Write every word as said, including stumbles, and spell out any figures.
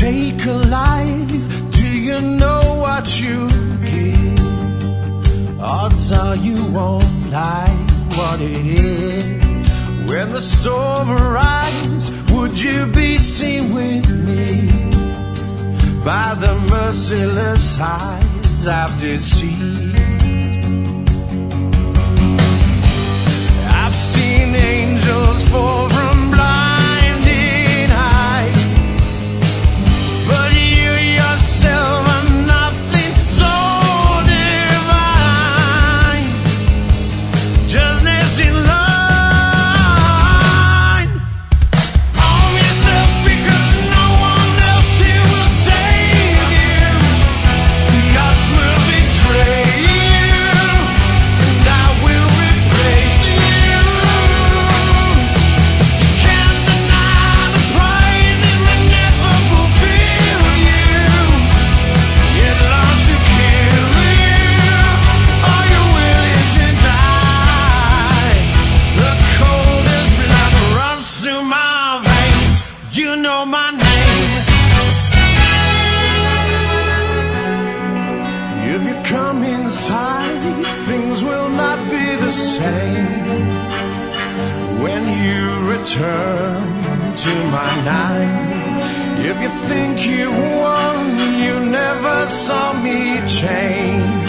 take a life, do you know what you give? Odds are you won't like what it is. When the storm arrives, would you be seen with me by the merciless eyes I've deceived? I've seen angels fall from blinding heights, but you yourself are nothing so divine. Just nesting line. Arm yourself because no one else here will save you. The odds will betray you, and I will replace you. You can't deny the prize, it may never fulfill you. It loves to kill you. Are you willing to die? The coldest blood runs through my veins. You know my name. If you come inside, things will not be the same. When you return to my night, if you think you won, you never saw me change.